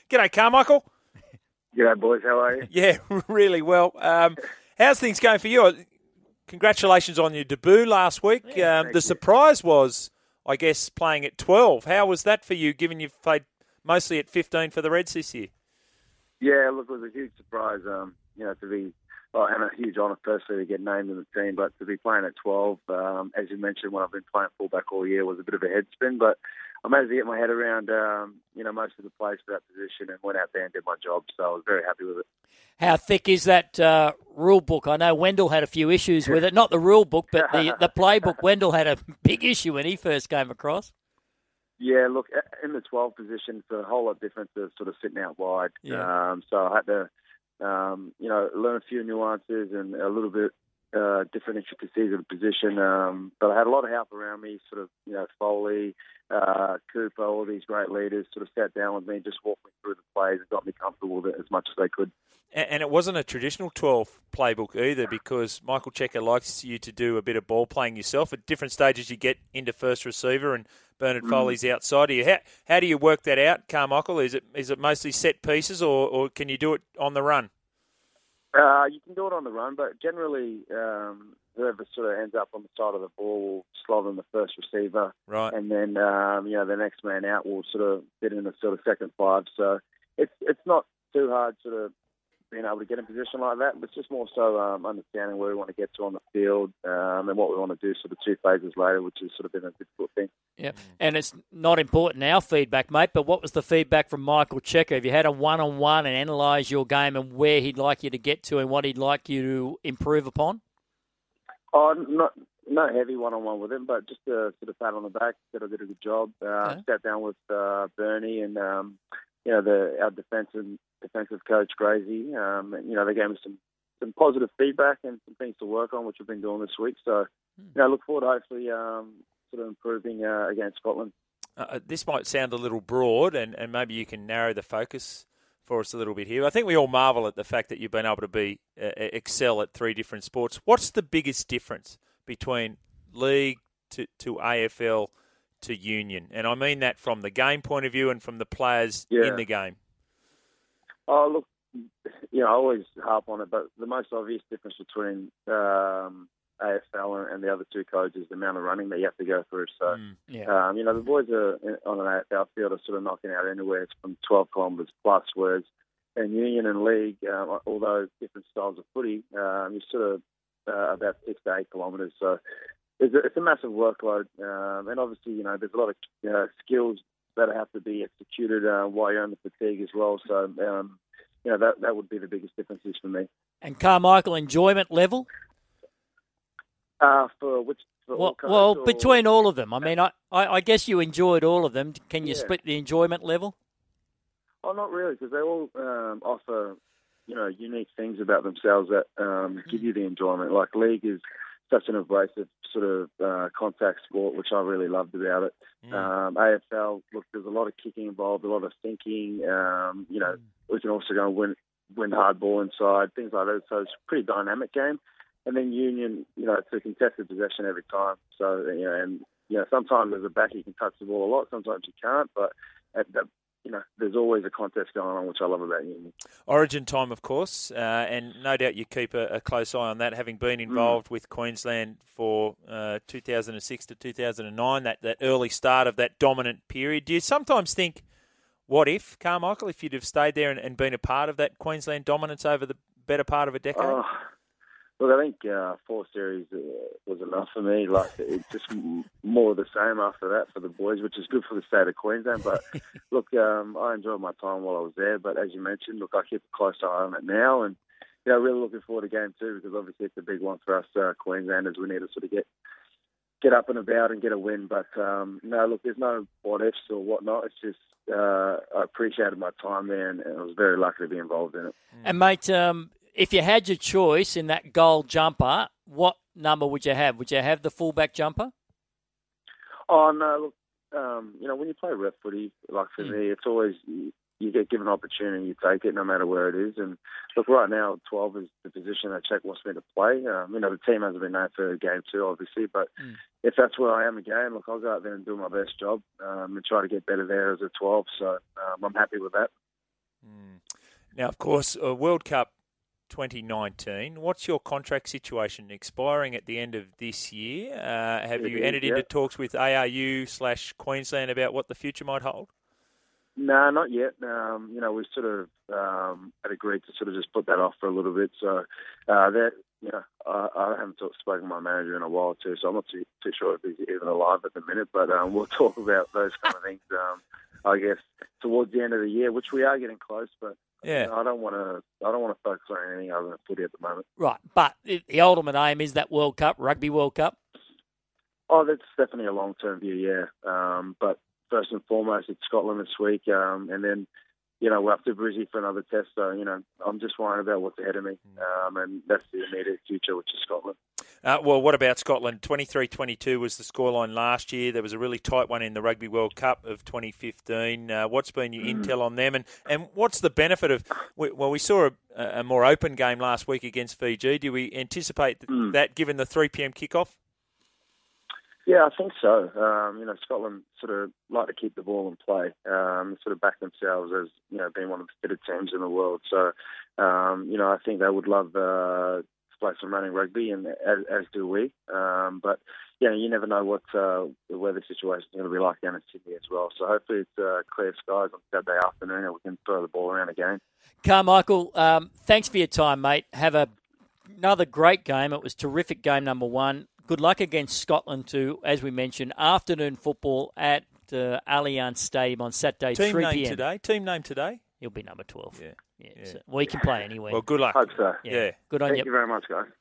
G'day, Carmichael. G'day, boys. How are you? Yeah, really well. How's things going for you? Congratulations on your debut last week. The surprise was, I guess, playing at 12. How was that for you, given you've played mostly at 15 for the Reds this year? Yeah, look, it was a huge surprise, to be, and a huge honour, firstly, to get named in the team, but to be playing at 12, as you mentioned, when I've been playing fullback all year, was a bit of a head spin, but I managed to get my head around, most of the plays for that position and went out there and did my job, so I was very happy with it. How thick is that rule book? I know Wendell had a few issues with it. Not the rule book, but the playbook. Wendell had a big issue when he first came across. Yeah, look, in the 12 position, it's a whole lot different to sort of sitting out wide. Yeah. So I had to, learn a few nuances and a little bit different intricacies of the position. But I had a lot of help around me, sort of, Foley, Cooper, all these great leaders sort of sat down with me, just walked me through the plays and got me comfortable with it as much as they could. And it wasn't a traditional 12 playbook either, because Michael Cheika likes you to do a bit of ball playing yourself. At different stages you get into first receiver and Bernard Foley's outside of you. How do you work that out, Carmichael? Is it mostly set pieces or can you do it on the run? You can do it on the run, but generally whoever sort of ends up on the side of the ball will slot in the first receiver. Right. And then, the next man out will sort of fit in the sort of second five. So it's not too hard sort of being able to get in a position like that, but it's just more so understanding where we want to get to on the field and what we want to do sort of 2 phases later, which has sort of been a difficult thing. Yeah, and it's not important our feedback, mate, but what was the feedback from Michael Cheika? Have you had a one-on-one and analyse your game and where he'd like you to get to and what he'd like you to improve upon? Oh, not heavy one-on-one with him, but just a sort of pat on the back, said I did a good job. Sat down with Bernie and, our defensive coach, Gracie. They gave me some positive feedback and some things to work on, which we've been doing this week. So, look forward to hopefully sort of improving against Scotland. This might sound a little broad, and maybe you can narrow the focus for us a little bit here. I think we all marvel at the fact that you've been able to excel at 3 different sports. What's the biggest difference between league to AFL to union? And I mean that from the game point of view and from the players in the game. Oh, look, I always harp on it, but the most obvious difference between AFL and the other 2 codes is the amount of running that you have to go through. So, the boys on an AFL field are sort of knocking out anywhere from 12 kilometres plus, whereas in union and league, although different styles of footy, you're sort of about 6 to 8 kilometres. So it's a massive workload. And obviously, there's a lot of skills that have to be executed while you're on the fatigue as well. So, that would be the biggest differences for me. And Carmichael, enjoyment level? For which? Between all of them. I mean, I guess you enjoyed all of them. Can you split the enjoyment level? Oh, not really, because they all offer, unique things about themselves that give you the enjoyment. Like league is such an abrasive sort of contact sport, which I really loved about it. AFL, look, there's a lot of kicking involved, a lot of thinking. We can also go and win hard ball inside, things like that. So it's a pretty dynamic game. And then union, it's a contested possession every time. So, sometimes as a back you can touch the ball a lot, sometimes you can't. But, there's always a contest going on, which I love about union. Origin time, of course, and no doubt you keep a close eye on that, having been involved with Queensland for 2006 to 2009, that early start of that dominant period. Do you sometimes think, what if, Carmichael, if you'd have stayed there and been a part of that Queensland dominance over the better part of a decade? Look, I think 4 series was enough for me. Like, it's just more of the same after that for the boys, which is good for the state of Queensland. But, look, I enjoyed my time while I was there. But as you mentioned, look, I keep a close eye on it now. And, really looking forward to game 2 because obviously it's a big one for us Queenslanders. We need to sort of get up and about and get a win. But, no, look, there's no what ifs or whatnot. It's just I appreciated my time there and I was very lucky to be involved in it. And, mate, if you had your choice in that goal jumper, what number would you have? Would you have the fullback jumper? Oh, no. Look, when you play rep footy, like for me, it's always you get given an opportunity, you take it no matter where it is. And look, right now, 12 is the position that Czech wants me to play. The team hasn't been named for game 2, obviously, but if that's where I am again, look, I'll go out there and do my best job and try to get better there as a 12. So I'm happy with that. Now, of course, World Cup 2019. What's your contract situation expiring at the end of this year? Have you entered into talks with ARU/Queensland about what the future might hold? No, not yet. We sort of had agreed to sort of just put that off for a little bit. So that, I haven't spoken to my manager in a while too, so I'm not too sure if he's even alive at the minute. But we'll talk about those kind of things, I guess, towards the end of the year, which we are getting close. But I don't want to focus on anything other than footy at the moment. Right, but the ultimate aim is that World Cup, Rugby World Cup. Oh, that's definitely a long-term view, yeah. But first and foremost, it's Scotland this week, and then, we're up to Brizzy for another test. So, I'm just worrying about what's ahead of me, and that's the immediate future, which is Scotland. Well, what about Scotland? 23-22 was the scoreline last year. There was a really tight one in the Rugby World Cup of 2015. What's been your intel on them? And what's the benefit of... Well, we saw a more open game last week against Fiji. Do we anticipate that given the 3 p.m. kickoff? Yeah, I think so. Scotland sort of like to keep the ball in play, sort of back themselves as, being one of the fitter teams in the world. So, I think they would love to play some running rugby, and as do we. But, you never know what the weather situation is going to be like down in Sydney as well. So hopefully it's clear skies on Saturday afternoon and we can throw the ball around again. Carmichael, thanks for your time, mate. Have another great game. It was terrific game number 1. Good luck against Scotland too, as we mentioned. Afternoon football at Allianz Stadium on Saturday, 3 p.m. Team name today? He'll be number 12. Yeah. So we can play anywhere. Well, good luck. Hope so. Yeah. Good on you. Thank you very much, guys.